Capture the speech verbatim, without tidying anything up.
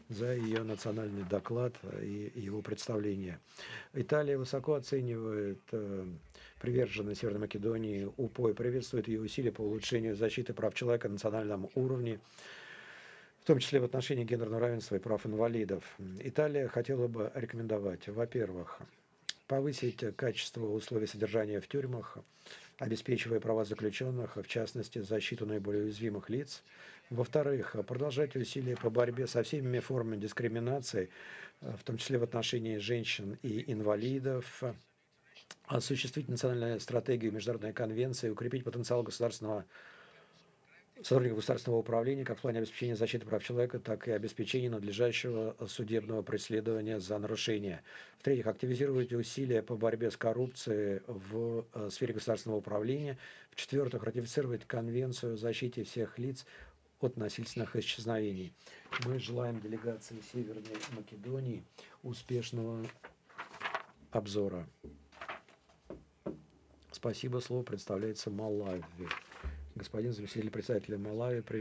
за ее национальный доклад и его представление. Италия высоко оценивает э, приверженность Северной Македонии УПО и приветствует ее усилия по улучшению защиты прав человека на национальном уровне, в том числе в отношении гендерного равенства и прав инвалидов. Италия хотела бы рекомендовать, во-первых, повысить качество условий содержания в тюрьмах, обеспечивая права заключенных, в частности, защиту наиболее уязвимых лиц. Во-вторых, продолжать усилия по борьбе со всеми формами дискриминации, в том числе в отношении женщин и инвалидов, осуществить национальную стратегию международной конвенции, укрепить потенциал государственного сотрудников государственного управления как в плане обеспечения защиты прав человека, так и обеспечения надлежащего судебного преследования за нарушения. В-третьих, активизировать усилия по борьбе с коррупцией в э, сфере государственного управления. В-четвертых, ратифицировать Конвенцию о защите всех лиц от насильственных исчезновений. Мы желаем делегации Северной Македонии успешного обзора. Спасибо. Слово предоставляется Малави. Господин заместитель председателя Малави.